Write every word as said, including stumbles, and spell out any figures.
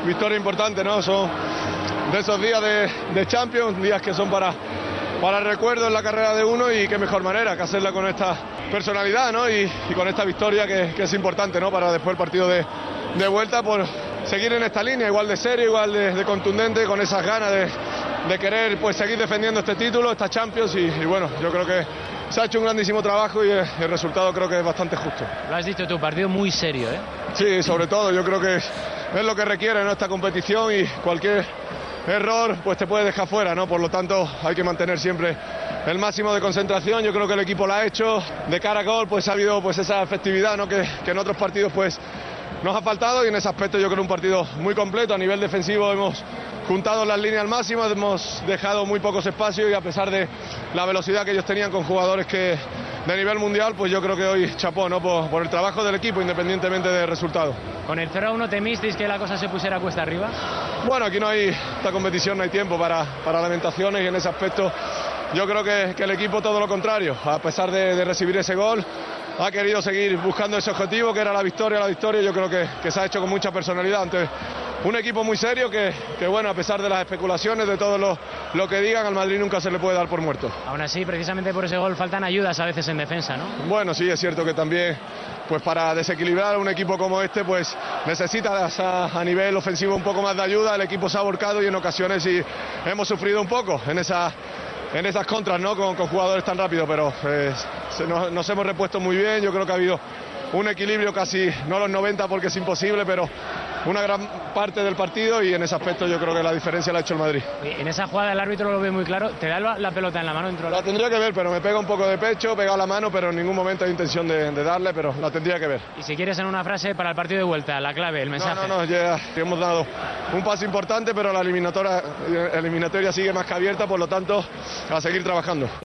victoria importante, ¿no? Son de esos días de, de Champions, días que son para, para el recuerdo en la carrera de uno, y qué mejor manera que hacerla con esta personalidad, ¿no? Y, y con esta victoria que, que es importante, ¿no? Para después el partido de, de vuelta, por seguir en esta línea, igual de serio, igual de, de contundente, con esas ganas de, de querer pues seguir defendiendo este título, esta Champions, y, y bueno, yo creo que se ha hecho un grandísimo trabajo y el, el resultado creo que es bastante justo. Lo has dicho tú, partido muy serio, ¿eh? Sí, sobre todo, yo creo que es lo que requiere, ¿no?, esta competición, y cualquier error pues te puede dejar fuera, ¿no? Por lo tanto hay que mantener siempre el máximo de concentración. Yo creo que el equipo lo ha hecho. De cara a gol pues ha habido pues esa efectividad, ¿no?, que, que en otros partidos pues nos ha faltado, y en ese aspecto yo creo un partido muy completo. A nivel defensivo hemos juntado las líneas al máximo, hemos dejado muy pocos espacios, y a pesar de la velocidad que ellos tenían con jugadores que de nivel mundial, pues yo creo que hoy chapó, ¿no?, por, por el trabajo del equipo, independientemente del resultado. ¿Con el cero a uno temisteis que la cosa se pusiera cuesta arriba? Bueno, aquí no hay, esta competición no hay tiempo para, para lamentaciones, y en ese aspecto yo creo que, que el equipo todo lo contrario. A pesar de, de recibir ese gol, ha querido seguir buscando ese objetivo, que era la victoria, la victoria. Yo creo que, que se ha hecho con mucha personalidad ante un equipo muy serio que, que bueno, a pesar de las especulaciones, de todo lo, lo que digan, al Madrid nunca se le puede dar por muerto. Aún así, precisamente por ese gol faltan ayudas a veces en defensa, ¿no? Bueno, sí, es cierto que también, pues para desequilibrar un equipo como este, pues necesita a, a nivel ofensivo un poco más de ayuda. El equipo se ha volcado y en ocasiones sí hemos sufrido un poco en esa... en esas contras, ¿no?, con, con jugadores tan rápidos, pero eh, se nos, nos hemos repuesto muy bien. Yo creo que ha habido un equilibrio casi, no los noventa porque es imposible, pero una gran parte del partido, y en ese aspecto yo creo que la diferencia la ha hecho el Madrid. En esa jugada el árbitro lo ve muy claro. ¿Te da la, la pelota en la mano dentro? La tendría que ver, pero me pega un poco de pecho, he pegado la mano, pero en ningún momento hay intención de, de darle, pero la tendría que ver. Y si quieres, en una frase para el partido de vuelta, la clave, el mensaje. No, no, no, ya hemos dado un paso importante, pero la eliminatoria, eliminatoria sigue más que abierta, por lo tanto, a seguir trabajando.